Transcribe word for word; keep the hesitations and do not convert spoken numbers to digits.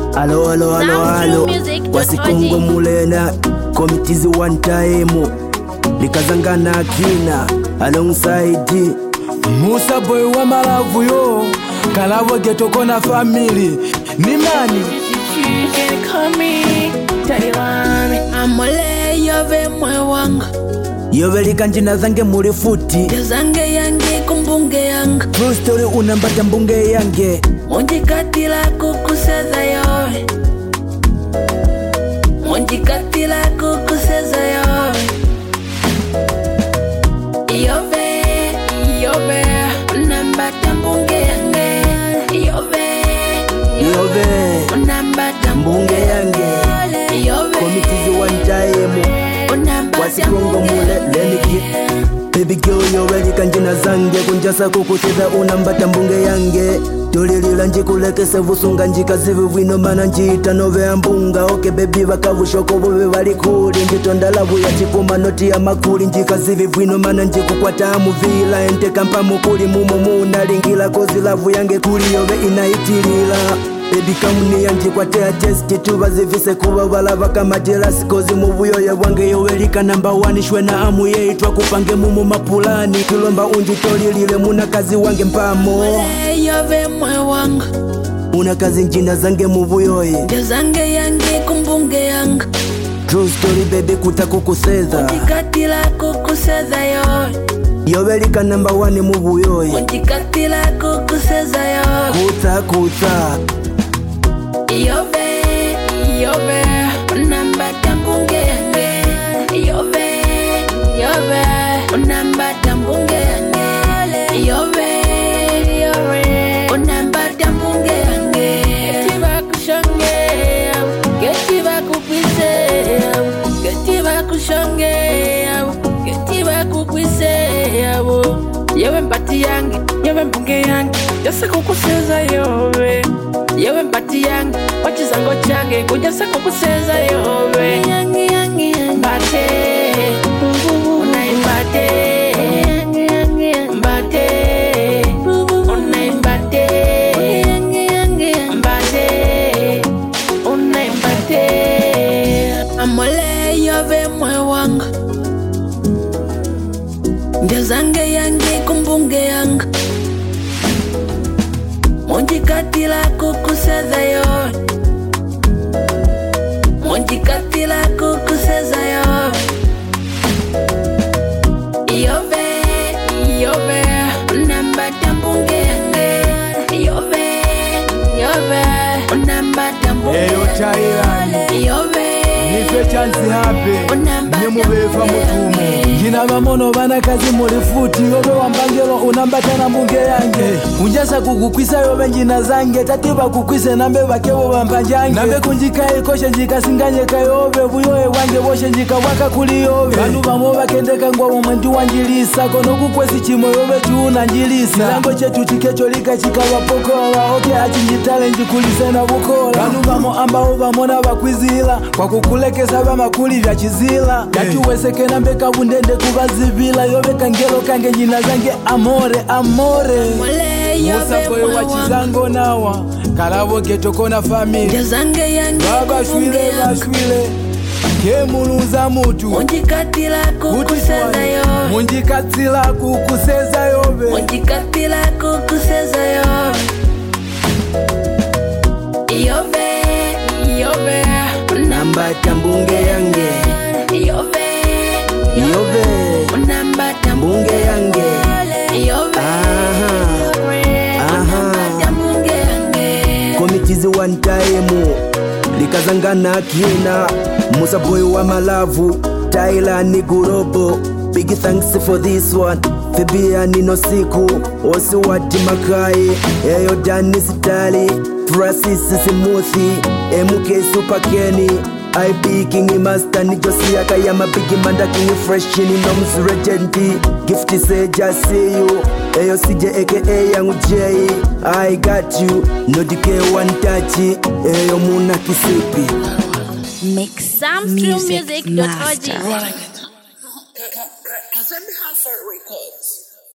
Alo alo alo alo wasikongo mulena komitizi one time likazangana kina alongside Musa boy wa malavu yo Kalavo geto kona family ni nani Amole yove mwe wanga yove likanjina zange muli futi zange yange kumbunge yanga true story unambata mbunge yange Monjikatila kukuseza yowe Monjikatila kukuseza yowe Yove, yove Unambata mbunge yange Yove, yove Unambata mbunge yange Yove komitizi one time wasikongo mule leniki Baby girl yowe likanjina zange kunjasa kukuseza unambata mbunge yange Tolilila njikulekese vusunga njikazivi vwino mana njita nove ambunga Oke baby vakavushoko vuvi valikuli njitondala vuya chikuma noti ya makuli njikazivi vwino mana njikukwata amuvila ente kampa mukuli mumo muna lingila kozi lavu yange kuli yove inaitilila Baby kamuni yanjikwatea chesti tuva zivise kuva valava kama jelasi kozi muvuyo ya wange yowelika namba one shwe na amu yeitwa kupange mumu mapulani tulomba unjitolilile muna kazi wange mpamo Yove mwe wanga Una kazi njina zange muvuyoye zange yange kumbunge yanga True story baby kuta kukuseza Monjikatila kukuseza yowe yowelika namba one muvuyoye Monjikatila kukuseza yowe Kuta kuta Yove, yove Unambata mbunge yange Yove, yove Unambata mbunge yange Yove, yove Unambata mbunge yange Getiba kushonge Getiba kupise Getiba kushonge Getiba kupise Yewe mpati yange Yewe mbunge yange Jasa kukuseza yove Yewe mpati yange Wachizango change Kujasa kukuseza yowe Yangi yangi mbate Unaimbate Mbate Unaimbate Mbate Unaimbate Amole yove mwe wanga Njazange yange kumbunge yanga Monjikatila kukuseza yowe Monjikatila kukuseza yowe Yove, yove Unambata mbunge yange Yove, yove Unambata mbunge Eyo chairani Yove Nife chansi hape Nyemubefa mutumu Gina bamono bana kazi mulifuti Yobe wambangelo unambata na mbunge yange Unjasa kukukwisa yobe njina zange Tatiba kukwise nambe bakewo bampanjange Nambe kunjika ikoshe njika singanye kayobe Buyoe wange woshe njika waka kuli yobe Bandu bamo bakendeka ngwa umwendu wanjilisa Kono kukwesi chimo yobe chuuna njilisa Silango chetu chikecho lika chika wapokola Oke achinjitale njikulise na bukola Bandu bamo ambao bamona bakwizila Kwa kukulekeza bamakuli vya chizila Yatuweseke nambe kabundende kubazivila Yobe kangelo kange njina zange amore amore Musa boy wachizango nawa Kalavo geto kona family Zange yange Baba shwile bashwile Kemuluza mutu Monjikatila kukuseza yowe Monjikatila kukuseza yobe Monjikatila kukuseza yowe Yove, yove Unambata mbunge yange Yove, Yove Unambata mbunge yange Yove, Aha Unambata mbunge yange komitizi one time likazangana kina Musa boy wa malavu Tyler ni gurobo Big thanks for this one Fibia nino siku Osi wati makai Eyo Dani Sitali Francis Simuthi M K Super Kenny I be King Master ni Josia Kayama Big Manda King Fresh ni Noms Regenti Gifty say just see you Eyo C J aka Young J I got you No D K one touch Eyo Muna Kisipi Mix music master. Let me have a record.